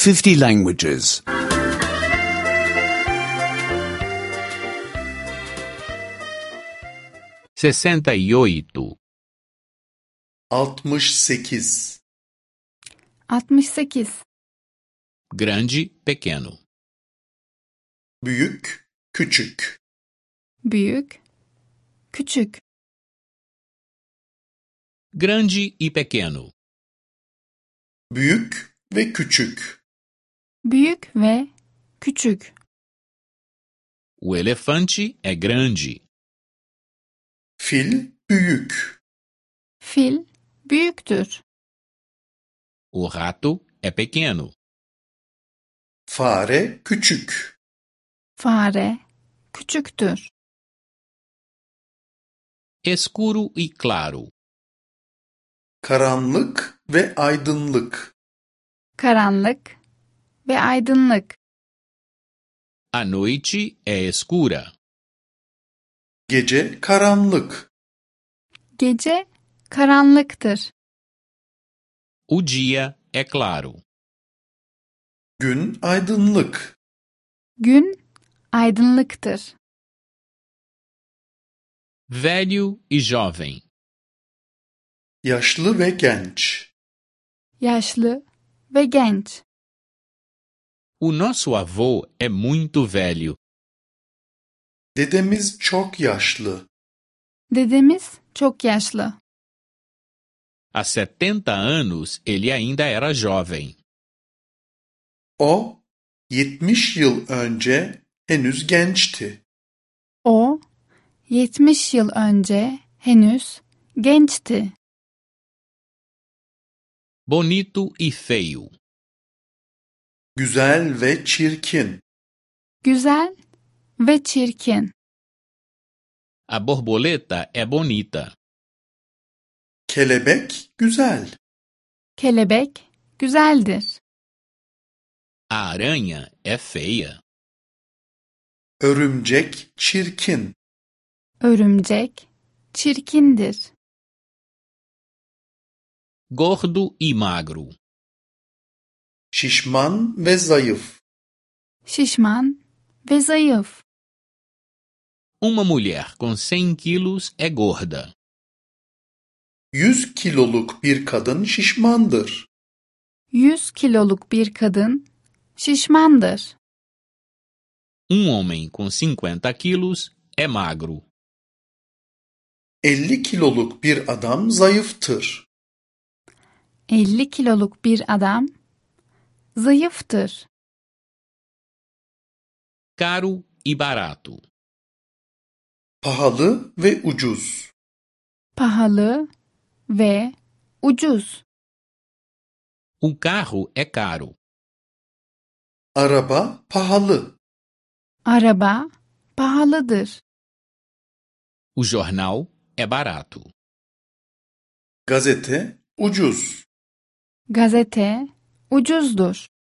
50 languages. 68. 68. 68. Grande, pequeno. Büyük, küçük. Büyük, küçük. Grande e pequeno. Büyük ve küçük. Büyük ve küçük. O elefante é grande. Fil büyük. Fil büyüktür. O rato é pequeno. Fare küçük. Fare küçüktür. Escuro e claro. Karanlık ve aydınlık. Karanlık ve aydınlık. A noite é escura. Gece karanlık. Gece karanlıktır. O dia é claro. Gün aydınlık. Gün aydınlıktır. Velho e jovem. Yaşlı ve genç. Yaşlı ve genç. O nosso avô é muito velho. Dedemiz çok yaşlı. Dedemiz çok yaşlı. Há 70 anos ele ainda era jovem. O 70 yıl önce henüz gençti. O 70 yıl önce henüz gençti. Bonito e feio. Güzel ve çirkin. Güzel ve çirkin. A borboleta é bonita. Kelebek güzel. Kelebek güzeldir. A aranha é feia. Örümcek çirkin. Örümcek çirkindir. Gordo e magro. Şişman ve zayıf. Şişman ve zayıf. Uma mulher com 100 quilos é gorda. 100 kiloluk bir kadın şişmandır. 100 kiloluk bir kadın şişmandır. Homem com 50 quilos é magro. 50 kiloluk bir adam zayıftır. 50 kiloluk bir adam zayıftır. Caro e barato. Pahalı ve ucuz. Pahalı ve ucuz. O carro é caro. Araba pahalı. Araba pahalıdır. O jornal é barato. Gazete ucuz. Gazete ucuzdur.